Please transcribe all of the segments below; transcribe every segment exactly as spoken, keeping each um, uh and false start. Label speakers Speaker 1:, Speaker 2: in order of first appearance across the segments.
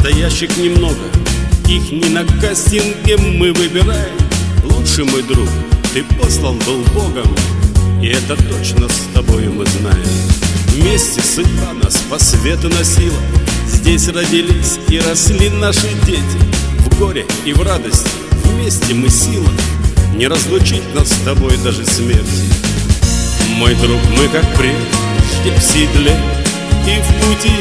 Speaker 1: настоящих немного, их не на кастинге мы выбираем. Лучший мой друг, ты послан был Богом, и это точно с тобою мы знаем. Вместе судьба нас по свету носила, здесь родились и росли наши дети. В горе и в радости вместе мы сила, не разлучить нас с тобой даже смерти. Мой друг, мы как прежде в седле и в пути,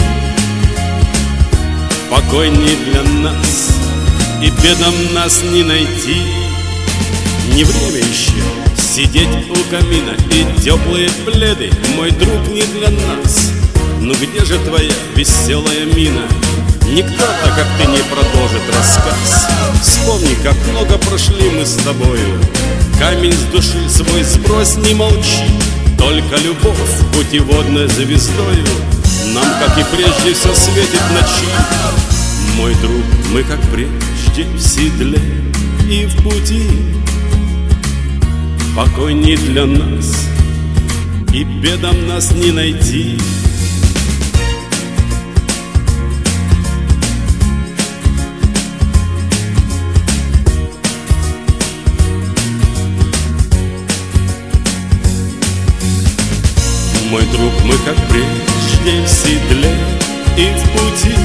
Speaker 1: покой не для нас, и бедам нас не найти. Не время еще сидеть у камина и теплые пледы, мой друг, не для нас. Ну где же твоя веселая мина? Никто-то, как ты, не продолжит рассказ. Вспомни, как много прошли мы с тобою. Камень с души свой сбрось, не молчи. Только любовь путеводной звездою нам, как и прежде, все светит в ночи. Мой друг, мы как прежде в седле и в пути, покой не для нас, и бедам нас не найти. Мой друг, мы как прежде в седле и в пути,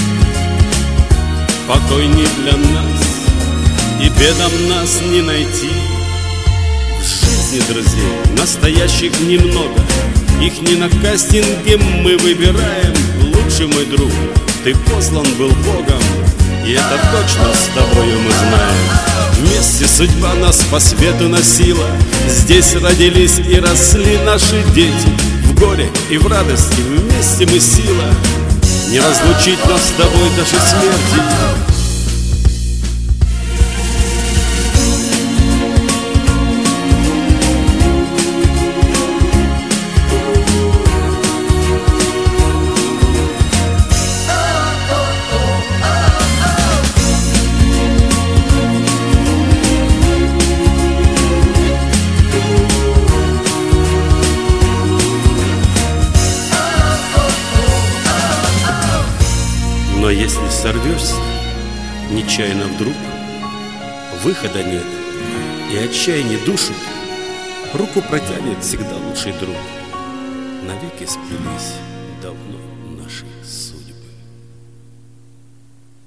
Speaker 1: покой не для нас, и бедам нас не найти. В жизни друзей настоящих немного, их не на кастинге мы выбираем. Лучший мой друг, ты послан был Богом, и это точно с тобою мы знаем. Вместе судьба нас по свету носила, здесь родились и росли наши дети. В горе и в радости вместе мы сила, не разлучить нас с тобой даже смерти. Но если сорвешься нечаянно вдруг, выхода нет, и отчаяние душит, руку протянет всегда лучший друг. Навеки сплелись давно.